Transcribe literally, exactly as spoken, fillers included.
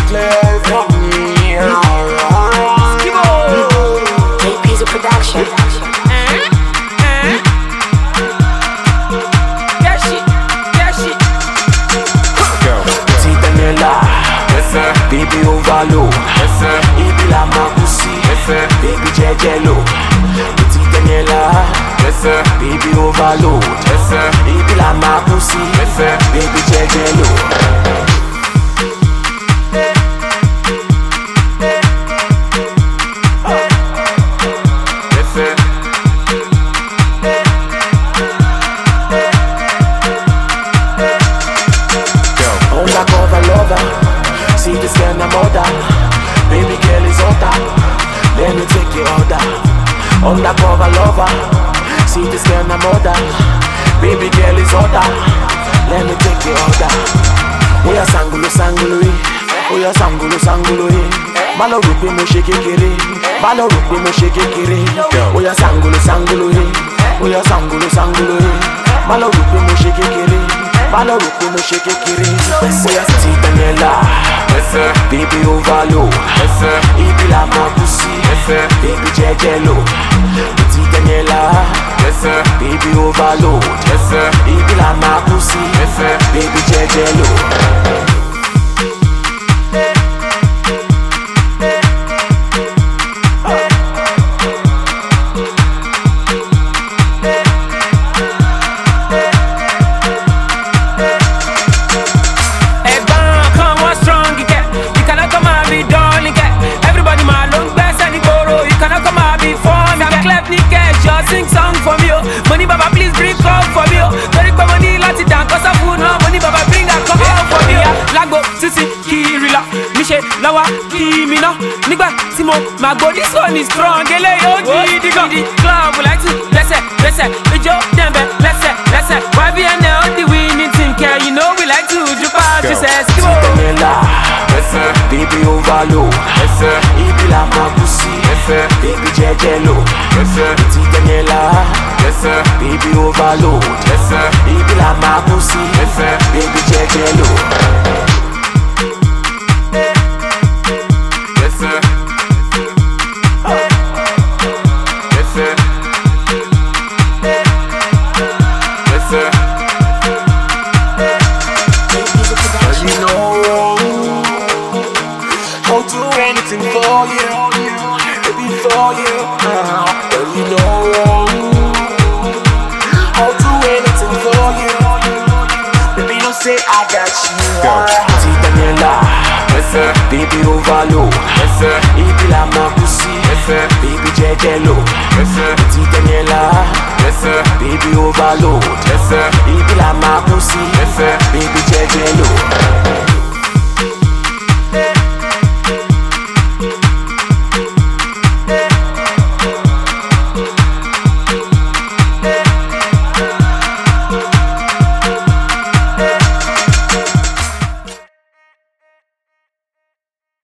clear for me. J P's a production. Baby overload, yes sir. Ibi la makusi, yes sir. Baby jejelo, Petit Daniela, yes sir. Baby overload, yes sir. Ibi la makusi, yes sir. Baby jejelo. See this kind of mother, baby girl is hotter. Let me take your order. Undercover lover. See this kind of mother, baby girl is hotter. Let me take your order. Oya sangulo sangulo eh. Oya sangulo sangulo eh. Malo rupe mo shake kere. Malo rupe mo shake kere. Oya sangulo sangulo eh. Oya sangulo sangulo eh. Malo rupe mo shake kere. Malo rupe mo shake kere. Oya Petit Daniela. Yes sir. Baby overload, yes sir. Ibi la makusi, yes sir. Baby jejelo, Petit Daniela, yes sir. Baby overload, yes sir. Ibi la makusi, yes sir. Baby jejelo. Sing song for me, oh. Money Baba please bring come for me, oh. Don't require money let it down cause I food no money Baba bring that come out for me, yeah. Lago, Sisi, Kirila, Miche, Lawa, Kimina, Nigba, Simo, Mago, this one is strong, Ele, Oji, Digo, the club, we like to, let's say, let's say, we Joe, Dembe, let's say, let's say, why be an L, the winning team care, you know we like to, Jupa, she says, Kibo. Yes sir, baby overload, yes sir. Ibi la makusi, yes sir. Baby jejelo, yes sir. Petit Daniela, yes sir. Baby overload, yes sir. Ibi la makusi, yes sir. Baby jejelo. Yes sir. Yes sir. Yes sir. Cause you know I'll do anything for you, baby, for you. Uh, girl, you know I'll do anything for you, baby. Don't say I got you. Petit Daniela, yes sir. Baby overload, yes sir. Ibi la makusi, yes sir. Baby jejelo, yes sir. Petit Daniela, yes sir. Baby overload, yes sir. Ibi la makusi, yes sir. Baby jejelo.